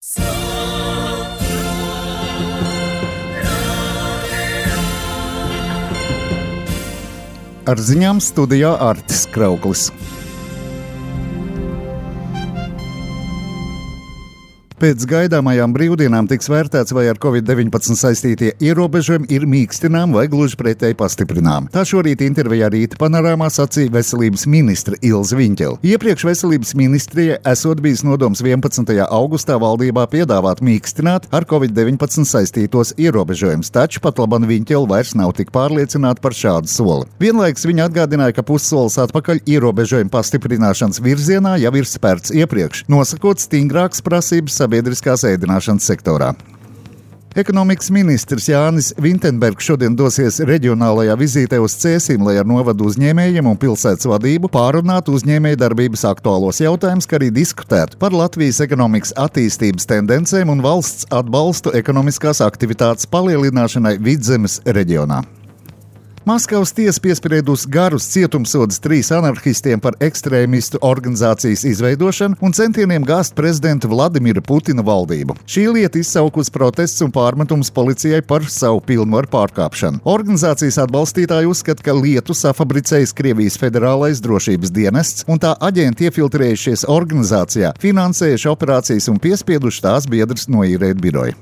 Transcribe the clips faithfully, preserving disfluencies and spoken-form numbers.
Ar ziņām studijā Artis Krauklis. Pēc gaidāmajām brīvdienām tiks vērtēts, vai ar covid deviņpadsmit saistītie ierobežojumi ir mīkstinām vai gluži pretēji pastiprinām. Tā šorīt intervijā Rīta panorāmā sacīja veselības ministre Ilze Viņķele. Iepriekš veselības ministrijai esot bijis nodoms vienpadsmitajā augustā valdībā piedāvāt mīkstināt ar covid deviņpadsmit saistītos ierobežojumus, taču pat laban Viņķele vairs nav tik pārliecināta par šādu soli. Vienlaikus viņa atgādināja, ka pussolis atpakaļ ierobežojumu pastiprināšanas virzienā jau ir spērts iepriekš, nosakot stingrākas prasības sabiedriskās ēdināšanas sektorā. Ekonomikas ministrs Jānis Vintenbergs šodien dosies reģionālajā vizītē uz Cēsīm, lai ar novadu uzņēmējiem un pilsētas vadību pārunātu uzņēmēju darbības aktuālos jautājumus, kā arī diskutētu par Latvijas ekonomikas attīstības tendencēm un valsts atbalstu ekonomiskās aktivitātes palielināšanai Vidzemes reģionā. Maskavas tiesa piespriedusi garus cietumsodus trīs anarhistiem par ekstrēmistu organizācijas izveidošanu un centieniem gāzt prezidenta Vladimira Putina valdību. Šī lieta izsaukusi protests un pārmetums policijai par savu pilnvaru pārkāpšanu. Organizācijas atbalstītāji uzskata, ka lietu safabricējis Krievijas federālais drošības dienests un tā aģenti iefiltrējušies organizācijā, finansējuši operācijas un piespieduši tās biedrus noīrēt biroju.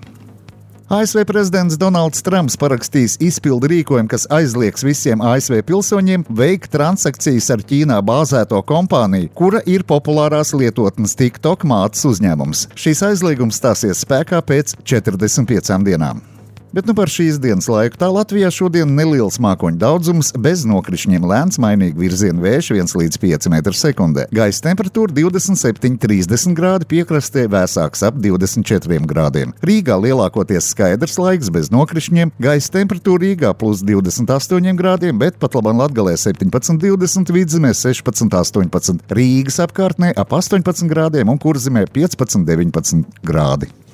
A S V prezidents Donalds Trumps parakstīs izpildu rīkojumu, kas aizliegs visiem A S V pilsoņiem veikt transakcijas ar Ķīnā bāzēto kompāniju, kura ir populārās lietotnes TikTok mātes uzņēmums. Šīs aizliegums stāsies spēkā pēc četrdesmit piecām dienām. Bet nu par šīs dienas laiku. Tā Latvijā šodien neliels mākoņu daudzums, bez nokrišņiem, lēns mainīgi virziena vējš viens līdz pieci metri sekundē. Gaisa temperatūra divdesmit septiņi trīsdesmit grādi, piekrastē vēsāks ap divdesmit četriem grādiem. Rīgā lielākoties skaidrs laiks bez nokrišņiem, gaisa temperatūra Rīgā plus divdesmit astoņiem grādiem, bet pat labam Latgalē septiņpadsmit divdesmit, Vidzemē sešpadsmit astoņpadsmit, Rīgas apkārtnē ap astoņpadsmit grādiem un Kurzemē piecpadsmit deviņpadsmit grādi.